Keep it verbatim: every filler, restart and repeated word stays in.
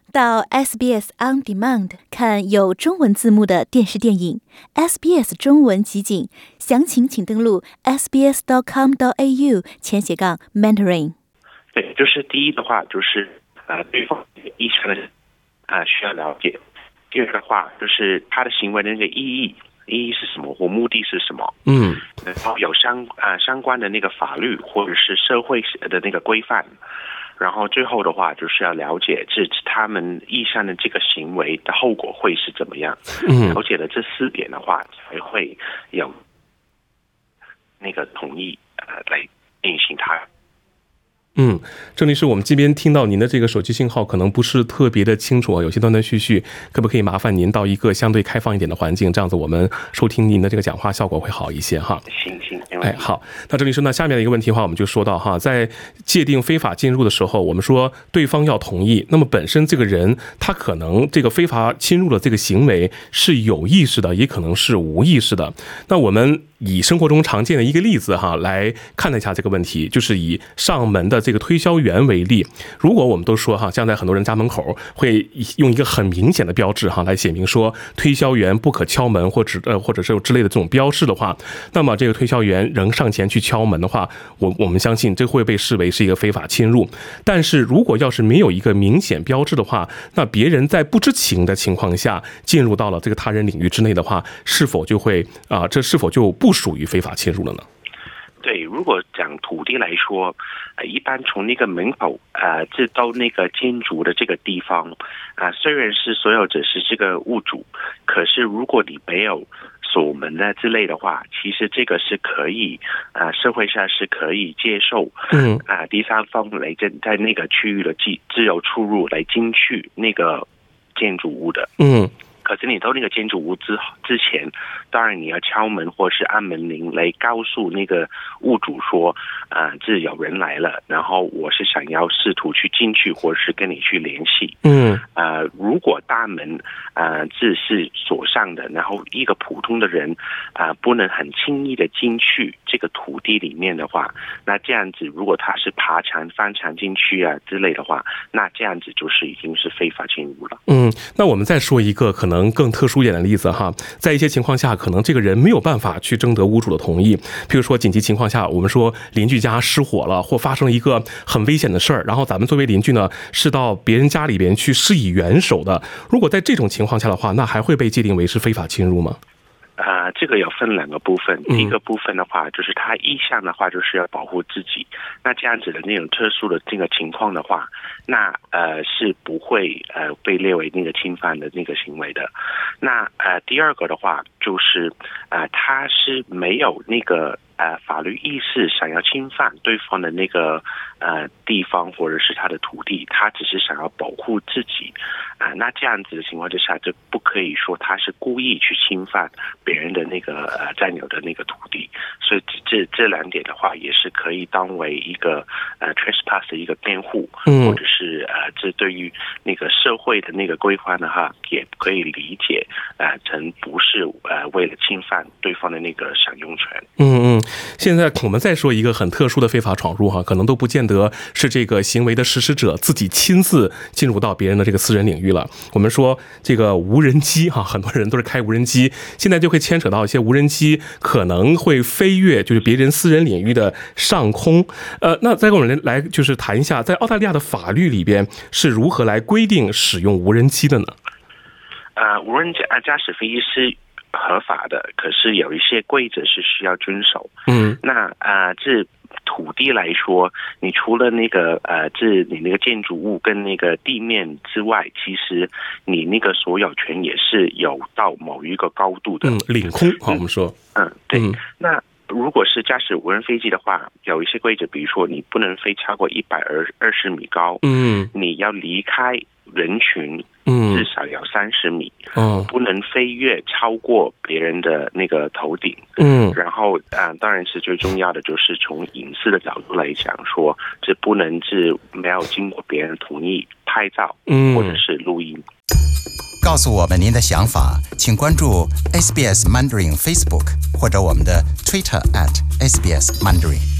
到 S B S On Demand 看有中文字幕的电视电影 S B S 中文集锦，详情请登录 s b s dot com dot a u 前斜杠 Mandarin。 对，就是第一的话就是呃对方意向的呃需要了解，第二的话就是他的行为的那个意义意义是什么或目的是什么， 嗯， 然后有相啊、呃、相关的那个法律或者是社会的那个规范，然后最后的话就是要了解这他们意向的这个行为的后果会是怎么样， 嗯， 了解了这四点的话才会有那个同意呃来进行它。 嗯，郑律师，我们这边听到您的这个手机信号可能不是特别的清楚啊，有些断断续续，可不可以麻烦您到一个相对开放一点的环境，这样子我们收听您的这个讲话效果会好一些哈。 行行， 哎，好，那郑律师，那下面的一个问题的话，我们就说到哈，在界定非法进入的时候，我们说对方要同意，那么本身这个人他可能这个非法侵入的这个行为是有意识的，也可能是无意识的。那我们以生活中常见的一个例子哈来看一下这个问题，就是以上门的这个推销员为例。如果我们都说哈，像在很多人家门口会用一个很明显的标志哈来写明说推销员不可敲门或者呃或者是有之类的这种标示的话，那么这个推销员仍上前去敲门的话，我我们相信这会被视为是一个非法侵入。但是如果要是没有一个明显标志的话，那别人在不知情的情况下进入到了这个他人领域之内的话，是否就会啊、呃、这是否就不属于非法侵入了呢？ 对，如果讲土地来说，呃，一般从那个门口呃，这到那个建筑的这个地方啊、呃，虽然是所有者是这个物主，可是如果你没有锁门啊之类的话，其实这个是可以啊、呃，社会上是可以接受， 嗯啊、呃，第三方来在在那个区域的自自由出入来进去那个建筑物的， 嗯。 可是你到那个建筑物之之前，当然你要敲门或是按门铃来告诉那个物主说，啊、呃，这有人来了，然后我是想要试图去进去，或者是跟你去联系。 嗯， 呃，如果大门呃这是锁上的，然后一个普通的人啊、呃、不能很轻易的进去这个土地里面的话，那这样子如果他是爬墙翻墙进去啊之类的话，那这样子就是已经是非法进入了。 嗯，那我们再说一个可能更特殊一点的例子哈，在一些情况下，可能这个人没有办法去征得屋主的同意，譬如说紧急情况下，我们说邻居家失火了，或发生了一个很危险的事儿，然后咱们作为邻居呢，是到别人家里边去施以援手的。如果在这种情况下的话，那还会被界定为是非法侵入吗？ 啊、呃，这个有分两个部分。第一个部分的话，就是他意向的话，就是要保护自己。那这样子的那种特殊的这个情况的话，那呃是不会呃被列为那个侵犯的那个行为的。那呃第二个的话，就是呃他是没有那个呃法律意识想要侵犯对方的那个呃地方或者是他的土地，他只是想要保护自己啊、呃。那这样子的情况之下，就不可以说他是故意去侵犯别人的那个呃占有的那个土地，所以这这两点的话，也是可以当为一个呃 trespass 的一个辩护， 嗯， 或者是呃这对于那个社会的那个规范的话，也可以理解呃成不是呃为了侵犯对方的那个享用权。 嗯嗯，现在我们再说一个很特殊的非法闯入哈，可能都不见得是这个行为的实施者自己亲自进入到别人的这个私人领域了。我们说这个无人机哈，很多人都是开无人机，现在就会牵扯到一些无人机可能会飞越就是别人私人领域的上空。呃，那再跟我们来就是谈一下，在澳大利亚的法律里边是如何来规定使用无人机的呢？ 呃，无人驾驾驶飞机是合法的，可是有一些规则是需要遵守。 嗯， 那啊、呃，这土地来说，你除了那个呃，这你那个建筑物跟那个地面之外，其实你那个所有权也是有到某一个高度的。 嗯，领空，好，我们说， 嗯，对。 嗯、 那如果是驾驶无人飞机的话，有一些规则，比如说你不能飞超过一百二二十米高， 嗯， 你要离开人群， 嗯， 至少要三十米， 嗯， 不能飞越超过别人的那个头顶， 嗯， 然后啊、呃，当然是最重要的，就是从隐私的角度来讲说，这不能是没有经过别人同意拍照，嗯，或者是录音。 告诉我们您的想法，请关注 S B S Mandarin Facebook 或者我们的 Twitter at S B S Mandarin。